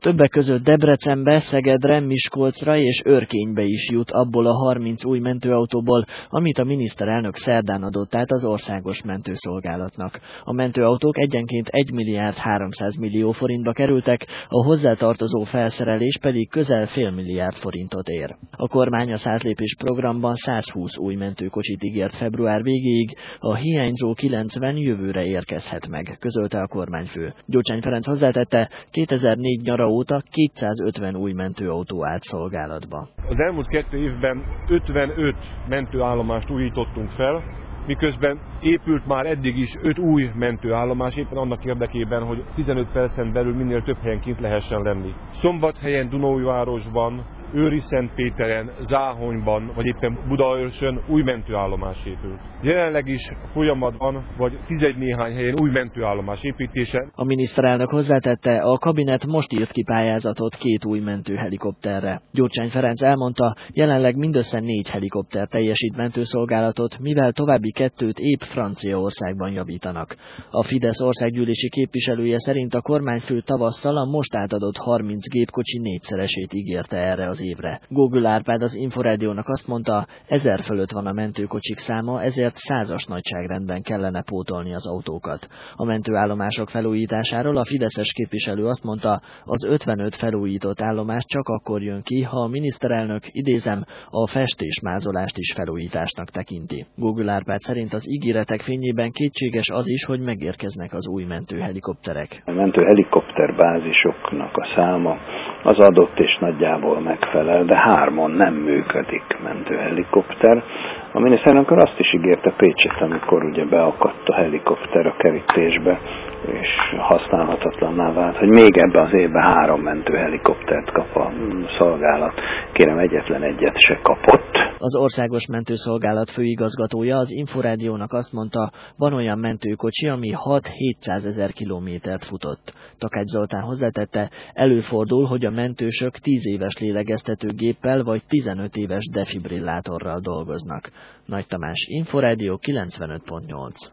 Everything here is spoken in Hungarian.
Többek között Debrecenbe, Szegedre, Miskolcra és Örkénybe is jut abból a 30 új mentőautóból, amit a miniszterelnök szerdán adott át az országos mentőszolgálatnak. A mentőautók egyenként 1 milliárd 300 millió forintba kerültek, a hozzátartozó felszerelés pedig közel fél milliárd forintot ér. A kormány a 100 lépés programban 120 új mentőkocsit ígért február végéig, a hiányzó 90 jövőre érkezhet meg, közölte a kormányfő. Gyurcsány Ferenc hozzátette, 2004 nyara óta 250 új mentőautó állt szolgálatba. Az elmúlt 2 évben 55 mentőállomást újítottunk fel, miközben épült már eddig is 5 új mentőállomás, éppen annak érdekében, hogy 15 percen belül minél több helyen kint lehessen lenni. Szombathelyen, Dunaújvárosban, Őriszentpéteren, Záhonyban, vagy éppen Budaörsön új mentőállomás épült. Jelenleg is folyamatban, vagy 11 néhány helyen új mentőállomás építése. A miniszterelnök hozzátette, a kabinet most írt ki pályázatot 2 új mentőhelikopterre. Gyurcsány Ferenc elmondta, jelenleg mindössze 4 helikopter teljesít mentőszolgálatot, mivel további 2-t épp Franciaországban javítanak. A Fidesz országgyűlési képviselője szerint a kormányfő tavasszal a most átadott 30 gépkocsi 4-szeresét ígérte erre az évre. Gógül Árpád az Inforádiónak azt mondta, 1000 fölött van a mentőkocsik száma, ezért 100-as nagyságrendben kellene pótolni az autókat. A mentőállomások felújításáról a fideszes képviselő azt mondta, az 55 felújított állomás csak akkor jön ki, ha a miniszterelnök, idézem, a festésmázolást is felújításnak tekinti. Gógül Árpád szerint az ígéretek fényében kétséges az is, hogy megérkeznek az új mentőhelikopterek. A mentőhelikopterbázisoknak a száma az adott és nagyjából megfelel, de 3-on nem működik mentőhelikopter. A miniszterelnök azt is ígérte Pécset, amikor ugye beakadt a helikopter a kerítésbe, és használhatatlanná vált, hogy még ebben az évben 3 mentőhelikoptert kap a szolgálat. Kérem, egyetlen egyet se kapott. Az Országos Mentőszolgálat főigazgatója az Inforádiónak azt mondta, van olyan mentőkocsi, ami 6-700 ezer kilométert futott. Takács Zoltán hozzátette, előfordul, hogy a mentősök 10 éves lélegeztetőgéppel vagy 15 éves defibrillátorral dolgoznak. Nagy Tamás, Inforádió 95.8.